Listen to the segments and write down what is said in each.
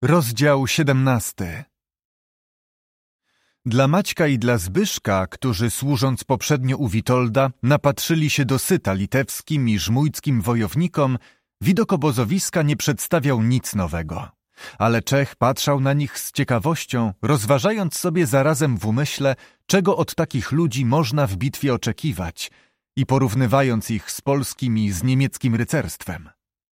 Rozdział 17. Dla Maćka i dla Zbyszka, którzy służąc poprzednio u Witolda, napatrzyli się dosyta litewskim i żmujckim wojownikom, widok obozowiska nie przedstawiał nic nowego. Ale Czech patrzał na nich z ciekawością, rozważając sobie zarazem w umyśle, czego od takich ludzi można w bitwie oczekiwać i porównywając ich z polskim i z niemieckim rycerstwem.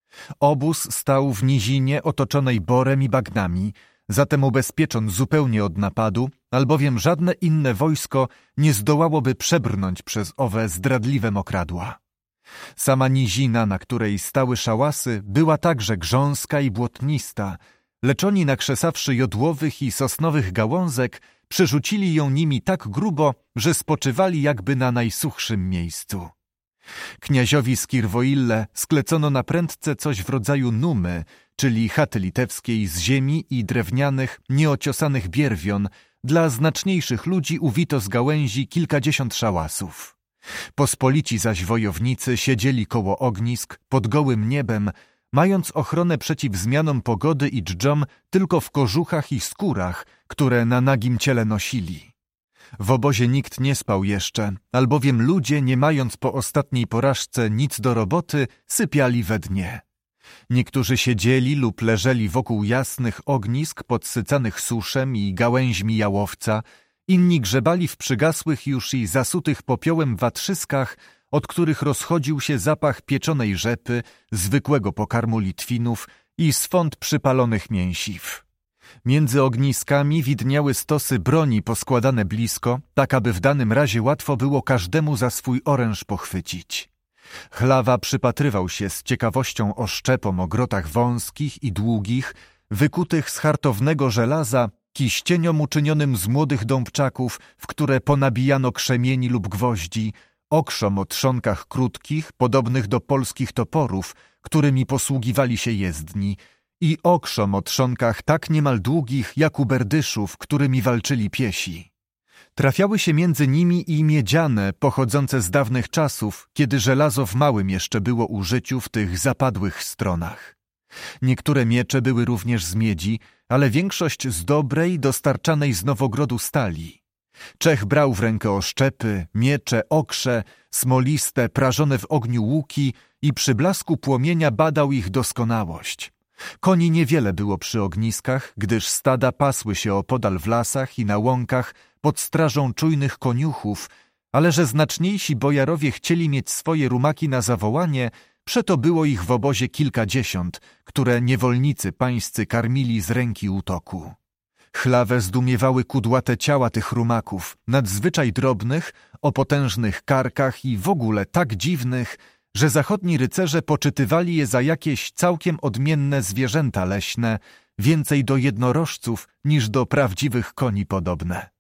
Obóz stał w nizinie otoczonej borem i bagnami, zatem ubezpieczony zupełnie od napadu, albowiem żadne inne wojsko nie zdołałoby przebrnąć przez owe zdradliwe mokradła. Sama nizina, na której stały szałasy, była także grząska i błotnista, lecz oni, nakrzesawszy jodłowych i sosnowych gałązek, przerzucili ją nimi tak grubo, że spoczywali jakby na najsuchszym miejscu. Kniaziowi Skirwoille sklecono na prędce coś w rodzaju numy, czyli chaty litewskiej z ziemi i drewnianych, nieociosanych bierwion. Dla znaczniejszych ludzi uwito z gałęzi kilkadziesiąt szałasów. Pospolici zaś wojownicy siedzieli koło ognisk, pod gołym niebem, mając ochronę przeciw zmianom pogody i dżdżom tylko w kożuchach i skórach, które na nagim ciele nosili. W obozie nikt nie spał jeszcze, albowiem ludzie, nie mając po ostatniej porażce nic do roboty, sypiali we dnie. Niektórzy siedzieli lub leżeli wokół jasnych ognisk podsycanych suszem i gałęźmi jałowca, inni grzebali w przygasłych już i zasutych popiołem watrzyskach, od których rozchodził się zapach pieczonej rzepy, zwykłego pokarmu Litwinów i swąd przypalonych mięsiw. Między ogniskami widniały stosy broni poskładane blisko, tak aby w danym razie łatwo było każdemu za swój oręż pochwycić. Chlawa przypatrywał się z ciekawością oszczepom o grotach wąskich i długich, wykutych z hartownego żelaza, kiścieniom uczynionym z młodych dąbczaków, w które ponabijano krzemieni lub gwoździ, okrzom o trzonkach krótkich, podobnych do polskich toporów, którymi posługiwali się jezdni, i okrzom o trzonkach tak niemal długich, jak u berdyszów, którymi walczyli piesi. Trafiały się między nimi i miedziane, pochodzące z dawnych czasów, kiedy żelazo w małym jeszcze było użyciu w tych zapadłych stronach. Niektóre miecze były również z miedzi, ale większość z dobrej, dostarczanej z Nowogrodu stali. Czech brał w rękę oszczepy, miecze, okrze, smoliste, prażone w ogniu łuki i przy blasku płomienia badał ich doskonałość. Koni niewiele było przy ogniskach, gdyż stada pasły się opodal w lasach i na łąkach pod strażą czujnych koniuchów, ale że znaczniejsi bojarowie chcieli mieć swoje rumaki na zawołanie, przeto było ich w obozie kilkadziesiąt, które niewolnicy pańscy karmili z ręki utoku. Chlawę zdumiewały kudłate ciała tych rumaków, nadzwyczaj drobnych, o potężnych karkach i w ogóle tak dziwnych, że zachodni rycerze poczytywali je za jakieś całkiem odmienne zwierzęta leśne, więcej do jednorożców niż do prawdziwych koni podobne.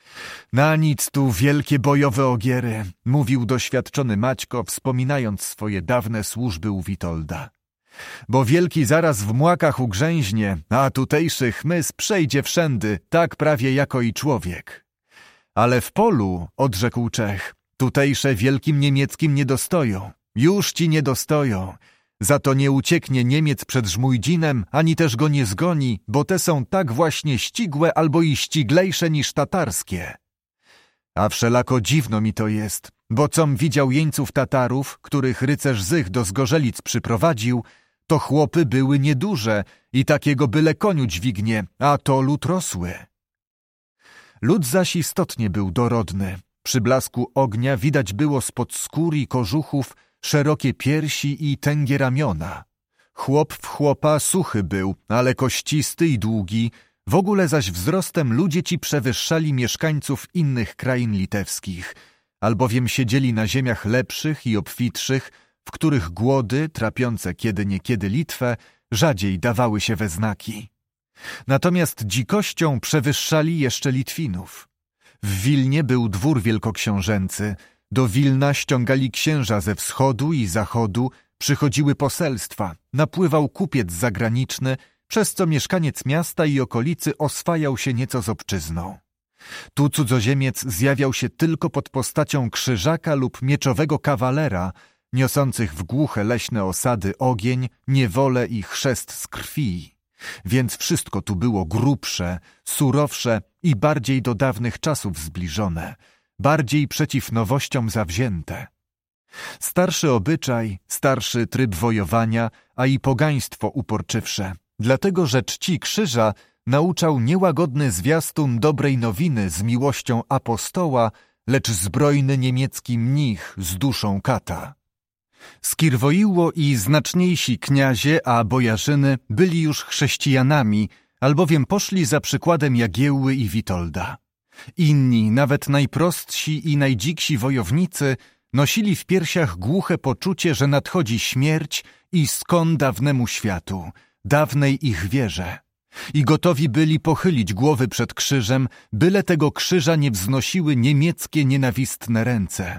Na nic tu wielkie bojowe ogiery, mówił doświadczony Maćko, wspominając swoje dawne służby u Witolda. Bo wielki zaraz w młakach ugrzęźnie, a tutejszy chmys przejdzie wszędy, tak prawie jako i człowiek. Ale w polu, odrzekł Czech, tutejsze wielkim niemieckim nie dostoją. Już ci nie dostoją. Za to nie ucieknie Niemiec przed Żmujdzinem, ani też go nie zgoni, bo te są tak właśnie ścigłe albo i ściglejsze niż tatarskie. A wszelako dziwno mi to jest, bo com widział jeńców Tatarów, których rycerz Zych do Zgorzelic przyprowadził, to chłopy były nieduże i takiego byle koniu dźwignie, a to lud rosły. Lud zaś istotnie był dorodny. Przy blasku ognia widać było spod skór i kożuchów szerokie piersi i tęgie ramiona. Chłop w chłopa suchy był, ale kościsty i długi, w ogóle zaś wzrostem ludzie ci przewyższali mieszkańców innych krain litewskich, albowiem siedzieli na ziemiach lepszych i obfitszych, w których głody, trapiące kiedy niekiedy Litwę, rzadziej dawały się we znaki. Natomiast dzikością przewyższali jeszcze Litwinów. W Wilnie był dwór wielkoksiążęcy, do Wilna ściągali księża ze wschodu i zachodu, przychodziły poselstwa, napływał kupiec zagraniczny, przez co mieszkaniec miasta i okolicy oswajał się nieco z obczyzną. Tu cudzoziemiec zjawiał się tylko pod postacią krzyżaka lub mieczowego kawalera, niosących w głuche leśne osady ogień, niewolę i chrzest z krwi. Więc wszystko tu było grubsze, surowsze i bardziej do dawnych czasów zbliżone, bardziej przeciw nowościom zawzięte. Starszy obyczaj, starszy tryb wojowania, a i pogaństwo uporczywsze, dlatego że czci krzyża nauczał niełagodny zwiastun dobrej nowiny z miłością apostoła, lecz zbrojny niemiecki mnich z duszą kata. Skirwoiło i znaczniejsi kniazie, a bojarzyny byli już chrześcijanami, albowiem poszli za przykładem Jagiełły i Witolda. Inni, nawet najprostsi i najdziksi wojownicy, nosili w piersiach głuche poczucie, że nadchodzi śmierć i skon dawnemu światu, dawnej ich wierze. I gotowi byli pochylić głowy przed krzyżem, byle tego krzyża nie wznosiły niemieckie nienawistne ręce.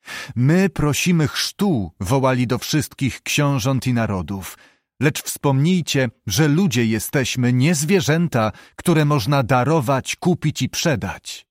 My prosimy chrztu, wołali do wszystkich książąt i narodów. Lecz wspomnijcie, że ludzie jesteśmy, nie zwierzęta, które można darować, kupić i przedać.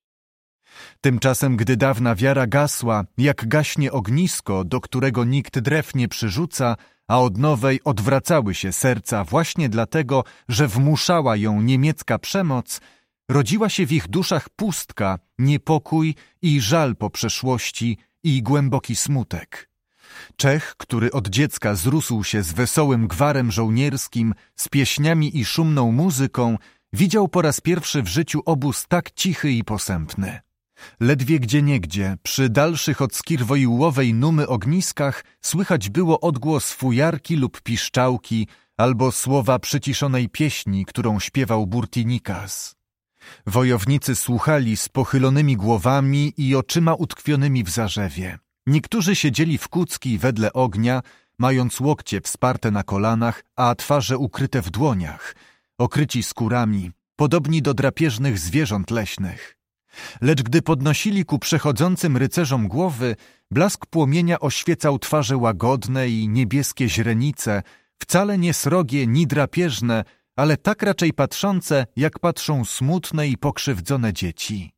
Tymczasem, gdy dawna wiara gasła, jak gaśnie ognisko, do którego nikt drew nie przyrzuca, a od nowej odwracały się serca właśnie dlatego, że wmuszała ją niemiecka przemoc, rodziła się w ich duszach pustka, niepokój i żal po przeszłości i głęboki smutek. Czech, który od dziecka zrósł się z wesołym gwarem żołnierskim, z pieśniami i szumną muzyką, widział po raz pierwszy w życiu obóz tak cichy i posępny. Ledwie gdzieniegdzie, przy dalszych od skirwoiłowej numy ogniskach, słychać było odgłos fujarki lub piszczałki, albo słowa przyciszonej pieśni, którą śpiewał Burtinikas. Wojownicy słuchali z pochylonymi głowami i oczyma utkwionymi w zarzewie. Niektórzy siedzieli w kucki wedle ognia, mając łokcie wsparte na kolanach, a twarze ukryte w dłoniach, okryci skórami, podobni do drapieżnych zwierząt leśnych. Lecz gdy podnosili ku przechodzącym rycerzom głowy, blask płomienia oświecał twarze łagodne i niebieskie źrenice, wcale nie srogie ni drapieżne, ale tak raczej patrzące, jak patrzą smutne i pokrzywdzone dzieci.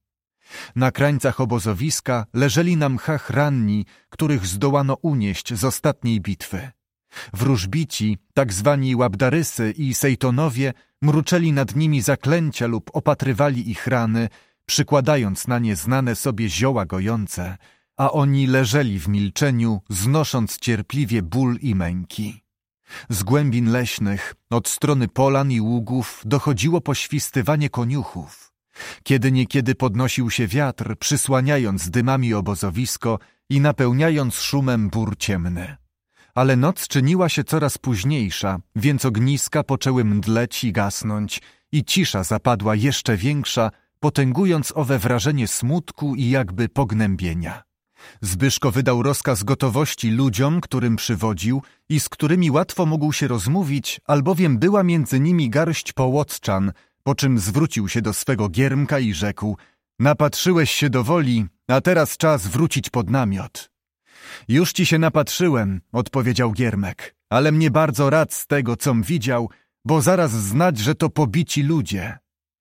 Na krańcach obozowiska leżeli na mchach ranni, których zdołano unieść z ostatniej bitwy. Wróżbici, tak zwani łabdarysy i sejtonowie, mruczeli nad nimi zaklęcia lub opatrywali ich rany, przykładając na nie znane sobie zioła gojące, a oni leżeli w milczeniu, znosząc cierpliwie ból i męki. Z głębin leśnych, od strony polan i ługów dochodziło poświstywanie koniuchów. Kiedy niekiedy podnosił się wiatr, przysłaniając dymami obozowisko i napełniając szumem bór ciemny. Ale noc czyniła się coraz późniejsza, więc ogniska poczęły mdleć i gasnąć i cisza zapadła jeszcze większa, potęgując owe wrażenie smutku i jakby pognębienia. Zbyszko wydał rozkaz gotowości ludziom, którym przywodził i z którymi łatwo mógł się rozmówić, albowiem była między nimi garść połocczan, po czym zwrócił się do swego Giermka i rzekł: napatrzyłeś się do woli, a teraz czas wrócić pod namiot. Już ci się napatrzyłem, odpowiedział Giermek, ale mnie bardzo rad z tego, com widział, bo zaraz znać, że to pobici ludzie.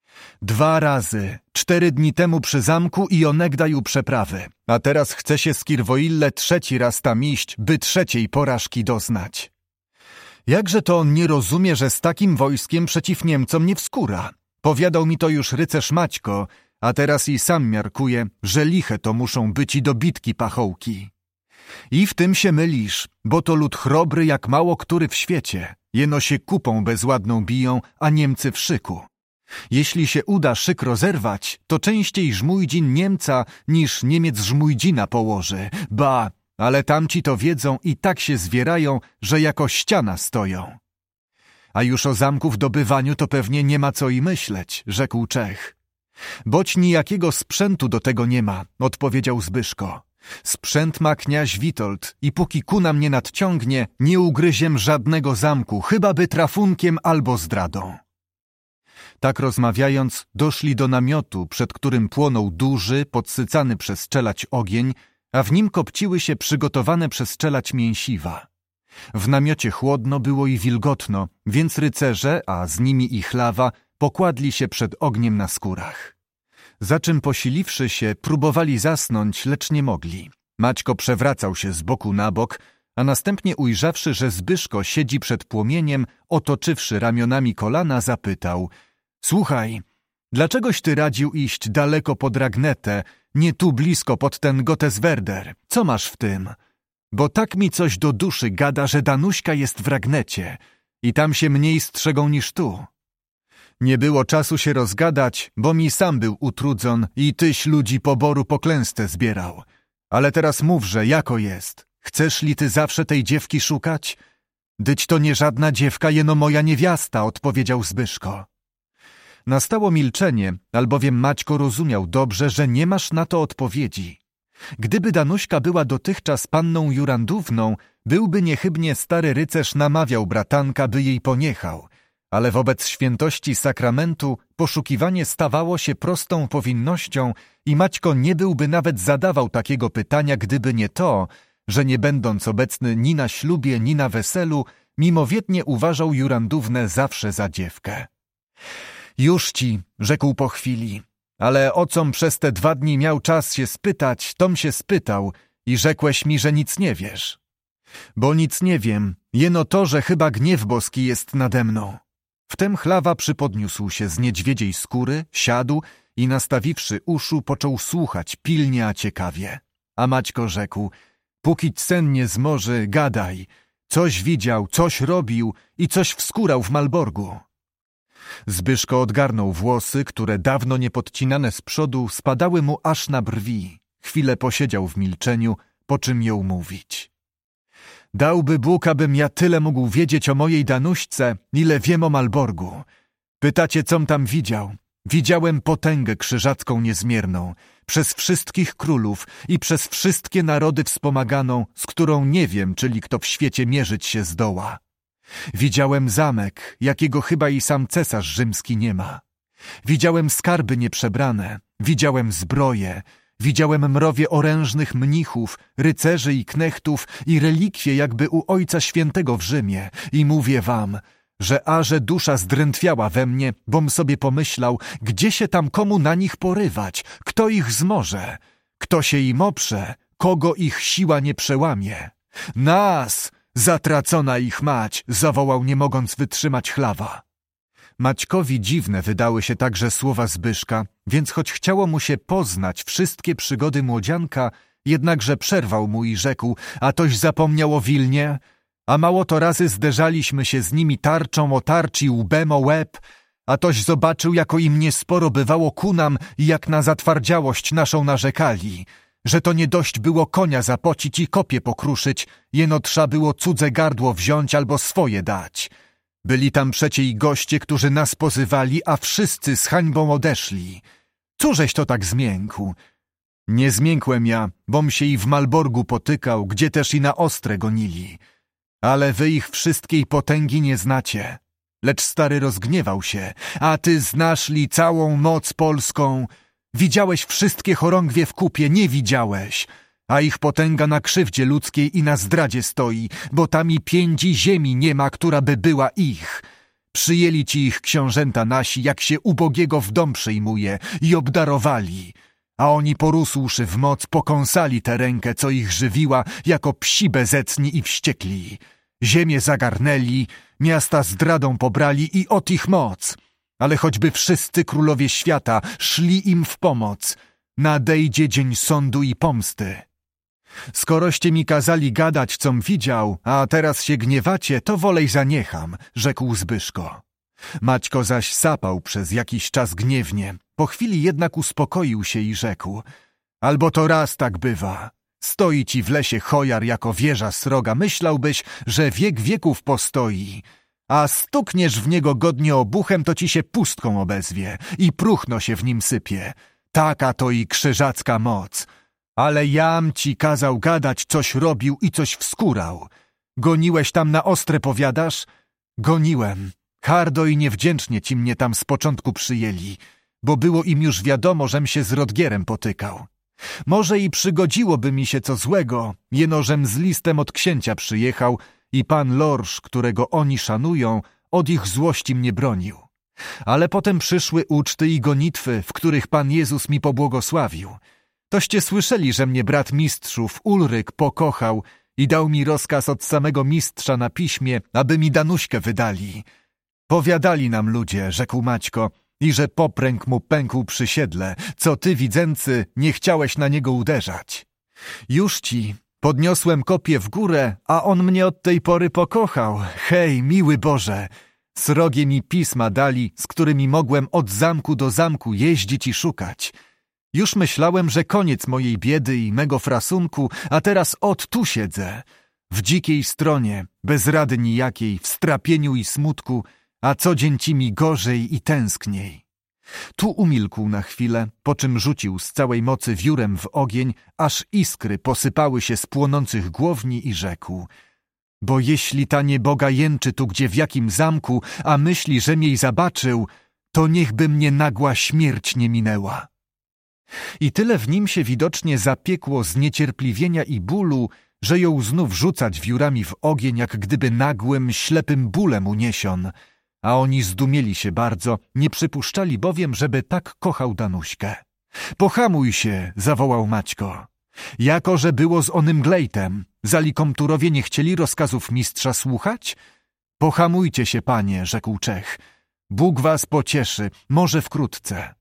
2 razy, 4 dni temu przy zamku i onegdaj u przeprawy, a teraz chce się Skirwoille 3. raz tam iść, by 3. porażki doznać. Jakże to on nie rozumie, że z takim wojskiem przeciw Niemcom nie wskóra? Powiadał mi to już rycerz Maćko, a teraz i sam miarkuje, że liche to muszą być i do bitki pachołki. I w tym się mylisz, bo to lud chrobry jak mało który w świecie. Jeno się kupą bezładną biją, a Niemcy w szyku. Jeśli się uda szyk rozerwać, to częściej Żmujdzin Niemca niż Niemiec Żmujdzina położy. Ba, ale tamci to wiedzą i tak się zwierają, że jako ściana stoją. A już o zamku w dobywaniu to pewnie nie ma co i myśleć, rzekł Czech. Boć nijakiego sprzętu do tego nie ma, odpowiedział Zbyszko. Sprzęt ma kniaź Witold i póki kuna mnie nadciągnie, nie ugryziem żadnego zamku, chyba by trafunkiem albo zdradą. Tak rozmawiając, doszli do namiotu, przed którym płonął duży, podsycany przez czelać ogień, a w nim kopciły się przygotowane przez czelać mięsiwa. W namiocie chłodno było i wilgotno, więc rycerze, a z nimi i chlawa, pokładli się przed ogniem na skórach. Za czym posiliwszy się, próbowali zasnąć, lecz nie mogli. Maćko przewracał się z boku na bok, a następnie ujrzawszy, że Zbyszko siedzi przed płomieniem, otoczywszy ramionami kolana, zapytał: Słuchaj, dlaczegoś ty radził iść daleko pod Ragnetę, nie tu blisko pod ten Gotteswerder? Co masz w tym? Bo tak mi coś do duszy gada, że Danuśka jest w Ragnecie i tam się mniej strzegą niż tu. Nie było czasu się rozgadać, bo mi sam był utrudzon i tyś ludzi poboru po klęsce zbierał. Ale teraz mówże, jako jest? Chcesz li ty zawsze tej dziewki szukać? Dyć to nie żadna dziewka, jeno moja niewiasta, odpowiedział Zbyszko. Nastało milczenie, albowiem Maćko rozumiał dobrze, że nie masz na to odpowiedzi. Gdyby Danuśka była dotychczas panną Jurandówną, byłby niechybnie stary rycerz namawiał bratanka, by jej poniechał, ale wobec świętości sakramentu poszukiwanie stawało się prostą powinnością i Maćko nie byłby nawet zadawał takiego pytania, gdyby nie to, że nie będąc obecny ni na ślubie, ni na weselu, mimowiednie uważał Jurandównę zawsze za dziewkę. Już ci, rzekł po chwili, ale o com przez te 2 dni miał czas się spytać, tom się spytał i rzekłeś mi, że nic nie wiesz. Bo nic nie wiem, jeno to, że chyba gniew boski jest nade mną. Wtem Chlawa przypodniósł się z niedźwiedziej skóry, siadł i nastawiwszy uszu, począł słuchać pilnie, a ciekawie. A Maćko rzekł: Póki sen nie zmoży, gadaj. Coś widział, coś robił i coś wskórał w Malborgu. Zbyszko odgarnął włosy, które dawno niepodcinane z przodu spadały mu aż na brwi. Chwilę posiedział w milczeniu, po czym jął mówić. Dałby Bóg, abym ja tyle mógł wiedzieć o mojej Danuśce, ile wiem o Malborgu. Pytacie, com tam widział? Widziałem potęgę krzyżacką niezmierną, przez wszystkich królów i przez wszystkie narody wspomaganą, z którą nie wiem, czyli kto w świecie mierzyć się zdoła. Widziałem zamek, jakiego chyba i sam cesarz rzymski nie ma. Widziałem skarby nieprzebrane, widziałem zbroje, widziałem mrowie orężnych mnichów, rycerzy i knechtów i relikwie jakby u Ojca Świętego w Rzymie. I mówię wam, że dusza zdrętwiała we mnie, bom sobie pomyślał, gdzie się tam komu na nich porywać, kto ich zmoże, kto się im oprze, kogo ich siła nie przełamie. Nas! Zatracona ich mać! Zawołał, nie mogąc wytrzymać Chlawa. Maćkowi dziwne wydały się także słowa Zbyszka, więc choć chciało mu się poznać wszystkie przygody młodzianka, jednakże przerwał mu i rzekł: a toś zapomniał o Wilnie? A mało to razy zderzaliśmy się z nimi tarczą o tarcz i łbem o łeb, a toś zobaczył, jako im niesporo bywało ku nam i jak na zatwardziałość naszą narzekali, że to nie dość było konia zapocić i kopie pokruszyć, jeno trza było cudze gardło wziąć albo swoje dać. Byli tam przecie i goście, którzy nas pozywali, a wszyscy z hańbą odeszli. Cóżeś to tak zmiękł? Nie zmiękłem ja, bom się i w Malborgu potykał, gdzie też i na ostre gonili. Ale wy ich wszystkiej potęgi nie znacie. Lecz stary rozgniewał się. A ty znasz li całą moc polską? Widziałeś wszystkie chorągwie w kupie, nie widziałeś. A ich potęga na krzywdzie ludzkiej i na zdradzie stoi, bo tam i piędzi ziemi nie ma, która by była ich. Przyjęli ci ich książęta nasi, jak się ubogiego w dom przyjmuje, i obdarowali. A oni porósłszy w moc, pokąsali tę rękę, co ich żywiła, jako psi bezecni i wściekli. Ziemię zagarnęli, miasta zdradą pobrali i ot ich moc. Ale choćby wszyscy królowie świata szli im w pomoc, nadejdzie dzień sądu i pomsty. Skoroście mi kazali gadać, com widział, a teraz się gniewacie, to wolej zaniecham, rzekł Zbyszko. Maćko zaś sapał przez jakiś czas gniewnie. Po chwili jednak uspokoił się i rzekł: albo to raz tak bywa. Stoi ci w lesie chojar jako wieża sroga, myślałbyś, że wiek wieków postoi. A stukniesz w niego godnie obuchem, to ci się pustką obezwie i próchno się w nim sypie. Taka to i krzyżacka moc. Ale jam ci kazał gadać, coś robił i coś wskórał. Goniłeś tam na ostre, powiadasz? Goniłem. Hardo i niewdzięcznie ci mnie tam z początku przyjęli, bo było im już wiadomo, żem się z Rodgierem potykał. Może i przygodziłoby mi się co złego, jeno żem z listem od księcia przyjechał i pan Lorsz, którego oni szanują, od ich złości mnie bronił. Ale potem przyszły uczty i gonitwy, w których Pan Jezus mi pobłogosławił. Toście słyszeli, że mnie brat mistrzów Ulryk pokochał i dał mi rozkaz od samego mistrza na piśmie, aby mi Danuśkę wydali. Powiadali nam ludzie, rzekł Maćko, i że popręg mu pękł przy siedle, co ty, Widzency, nie chciałeś na niego uderzać. Już ci podniosłem kopię w górę, a on mnie od tej pory pokochał. Hej, miły Boże! Srogie mi pisma dali, z którymi mogłem od zamku do zamku jeździć i szukać. Już myślałem, że koniec mojej biedy i mego frasunku, a teraz tu siedzę. W dzikiej stronie, bez rady nijakiej, w strapieniu i smutku, a co dzień ci mi gorzej i tęskniej. Tu umilkł na chwilę, po czym rzucił z całej mocy wiórem w ogień, aż iskry posypały się z płonących głowni i rzekł: bo jeśli ta nieboga jęczy tu gdzie w jakim zamku, a myśli, że jej zabaczył, to niechby mnie nagła śmierć nie minęła. I tyle w nim się widocznie zapiekło z niecierpliwienia i bólu, że jął znów rzucać wiórami w ogień, jak gdyby nagłym, ślepym bólem uniesion. A oni zdumieli się bardzo, nie przypuszczali bowiem, żeby tak kochał Danuśkę. Pohamuj się, zawołał Maćko. Jako, że było z onym glejtem, zali komturowie nie chcieli rozkazów mistrza słuchać? Pohamujcie się, panie, rzekł Czech. Bóg was pocieszy, może wkrótce.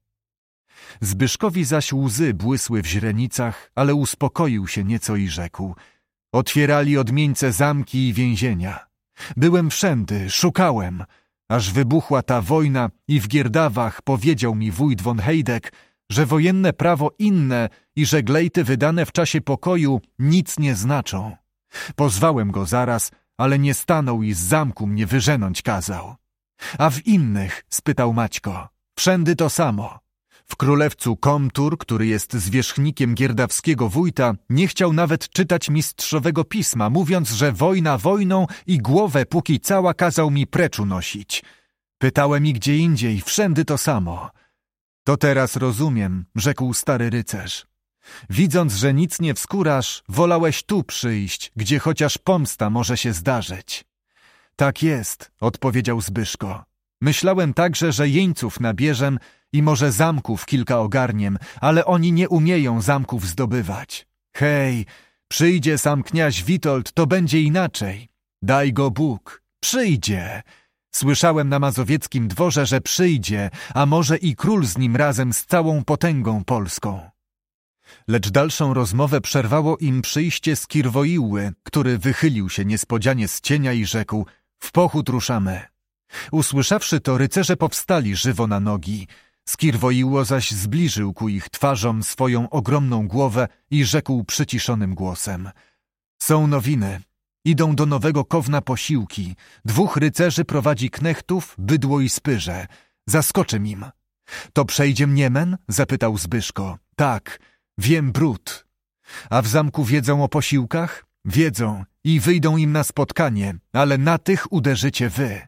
Zbyszkowi zaś łzy błysły w źrenicach, ale uspokoił się nieco i rzekł: otwierali odmieńce zamki i więzienia. Byłem wszędy, szukałem, aż wybuchła ta wojna i w Gierdawach powiedział mi wójt von Hejdek, że wojenne prawo inne i że glejty wydane w czasie pokoju nic nie znaczą. Pozwałem go zaraz, ale nie stanął i z zamku mnie wyżenąć kazał. A w innych, spytał Maćko, wszędy to samo. W królewcu Komtur, który jest zwierzchnikiem gierdawskiego wójta, nie chciał nawet czytać mistrzowego pisma, mówiąc, że wojna wojną i głowę póki cała kazał mi precz unosić. Pytałem i gdzie indziej, wszędy to samo. To teraz rozumiem, rzekł stary rycerz. Widząc, że nic nie wskórasz, wolałeś tu przyjść, gdzie chociaż pomsta może się zdarzyć. Tak jest, odpowiedział Zbyszko. Myślałem także, że jeńców nabierzem i może zamków kilka ogarniem, ale oni nie umieją zamków zdobywać. Hej, przyjdzie sam kniaź Witold, to będzie inaczej. Daj go Bóg, przyjdzie. Słyszałem na mazowieckim dworze, że przyjdzie, a może i król z nim razem z całą potęgą polską. Lecz dalszą rozmowę przerwało im przyjście Skirwoiły, który wychylił się niespodzianie z cienia i rzekł: w pochód ruszamy. Usłyszawszy to, rycerze powstali żywo na nogi. Skirwoiło zaś zbliżył ku ich twarzom swoją ogromną głowę i rzekł przyciszonym głosem: są nowiny. Idą do Nowego Kowna posiłki. 2 rycerzy prowadzi knechtów, bydło i spyrze. Zaskoczę im. To przejdzie Niemen? Zapytał Zbyszko. Tak, wiem brud. A w zamku wiedzą o posiłkach? Wiedzą i wyjdą im na spotkanie, ale na tych uderzycie wy.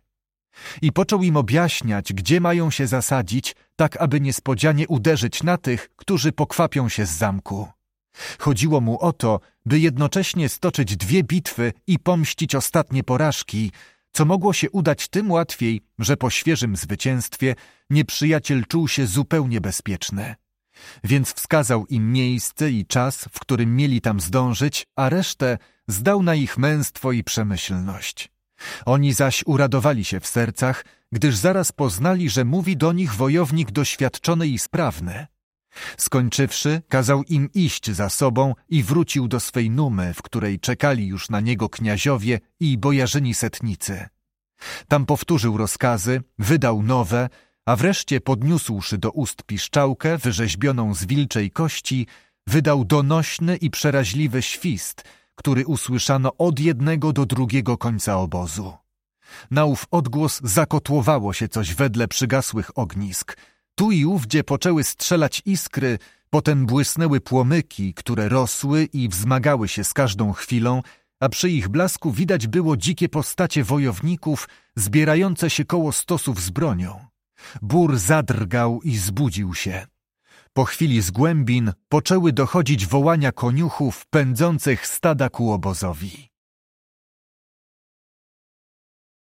I począł im objaśniać, gdzie mają się zasadzić, tak aby niespodzianie uderzyć na tych, którzy pokwapią się z zamku. Chodziło mu o to, by jednocześnie stoczyć 2 bitwy i pomścić ostatnie porażki, co mogło się udać tym łatwiej, że po świeżym zwycięstwie nieprzyjaciel czuł się zupełnie bezpieczny. Więc wskazał im miejsce i czas, w którym mieli tam zdążyć, a resztę zdał na ich męstwo i przemyślność. Oni zaś uradowali się w sercach, gdyż zaraz poznali, że mówi do nich wojownik doświadczony i sprawny. Skończywszy, kazał im iść za sobą i wrócił do swej Numy, w której czekali już na niego kniaziowie i bojarzyni setnicy. Tam powtórzył rozkazy, wydał nowe, a wreszcie podniósłszy do ust piszczałkę wyrzeźbioną z wilczej kości, wydał donośny i przeraźliwy świst, który usłyszano od jednego do drugiego końca obozu. Na ów odgłos zakotłowało się coś wedle przygasłych ognisk. Tu i ówdzie poczęły strzelać iskry, potem błysnęły płomyki, które rosły i wzmagały się z każdą chwilą, a przy ich blasku widać było dzikie postacie wojowników zbierające się koło stosów z bronią. Bór zadrgał i zbudził się. Po chwili z głębin poczęły dochodzić wołania koniuchów pędzących stada ku obozowi.